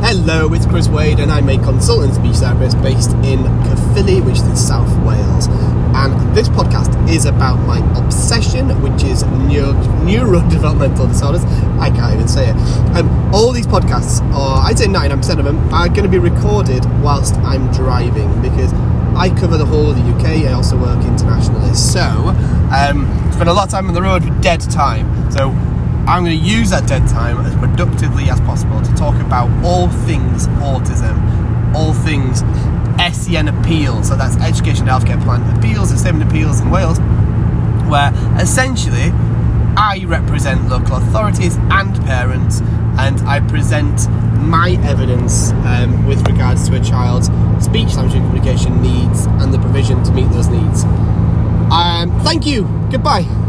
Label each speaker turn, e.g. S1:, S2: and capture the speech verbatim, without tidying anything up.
S1: Hello, it's Chris Wade and I'm a consultant speech therapist based in Caerphilly, which is in South Wales. And this podcast is about my obsession, which is neuro- neurodevelopmental disorders. I can't even say it. Um, all these podcasts, or I'd say ninety-nine percent of them, are going to be recorded whilst I'm driving because I cover the whole of the U K. I also work internationally. So, um, spend a lot of time on the road with dead time. So, I'm going to use that dead time as productively as possible to talk about all things autism, all things S E N appeals, so that's Education and Healthcare Plan appeals and Statement appeals in Wales, where essentially I represent local authorities and parents and I present my evidence um, with regards to a child's speech, language and communication needs and the provision to meet those needs. Um, thank you. Goodbye.